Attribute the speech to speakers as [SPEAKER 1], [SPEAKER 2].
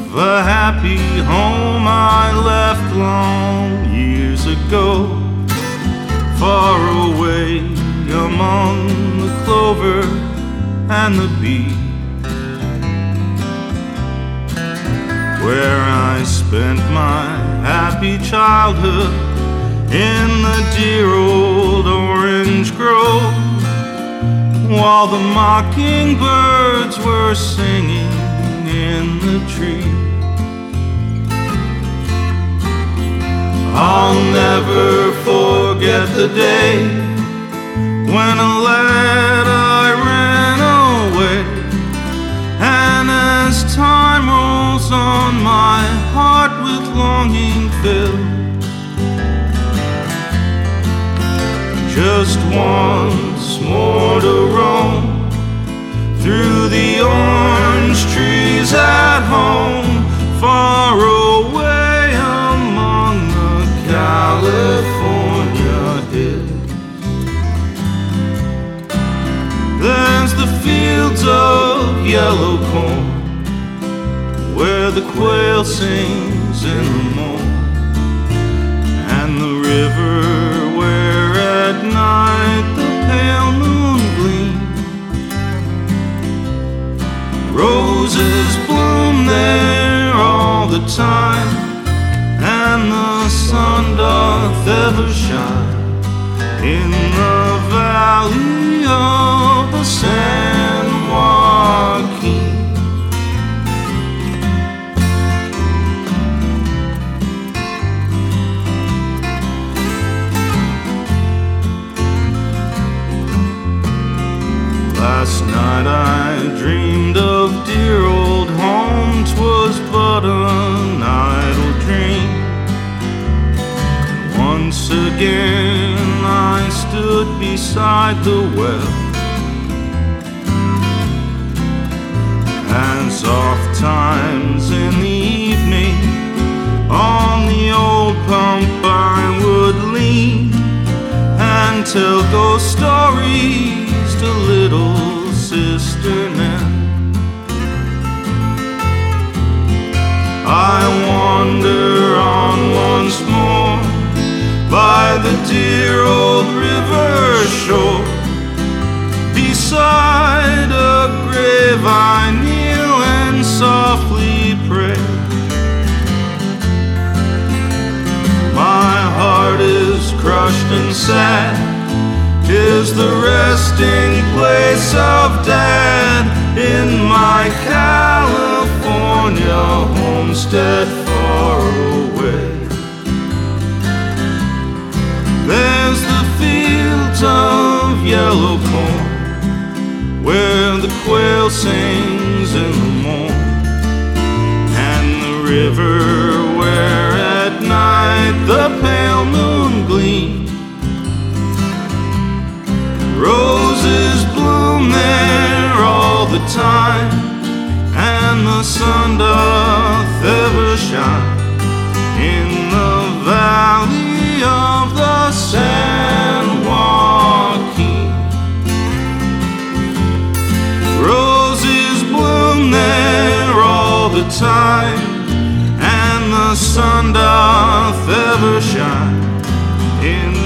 [SPEAKER 1] the happy home I left long years ago, far away among the clover and the bee, where I spent my happy childhood in the dear old orange grove, while the mockingbirds were singing in the tree. I'll never forget the day when a lad I ran away, and as time rolls on, my heart with longing filled. Just once more to roam through the orange trees at home, far away among the California hills. There's the fields of yellow corn, where the quail sings in the morn, and the river where at night the pale moon gleams. Roses bloom there all the time, and the sun doth ever shine in the valley of the San Joaquin. Last night I dreamed of dear old home, 'twas but an idle dream. Once again I stood beside the well, and soft times in the evening on the old pump I would lean and tell ghost stories to little Sister Nan. I wander on once more by the dear old river shore. Beside a grave I kneel and softly pray. My heart is crushed and sad, 'tis the resting place of Dad in my California homestead far away. There's the fields of yellow corn, where the quail sings in the morn, and the river where at night the pale moon gleams. Roses bloom there all the time, and the sun doth ever shine in the valley of the San Joaquin. Roses bloom there all the time, and the sun doth ever shine in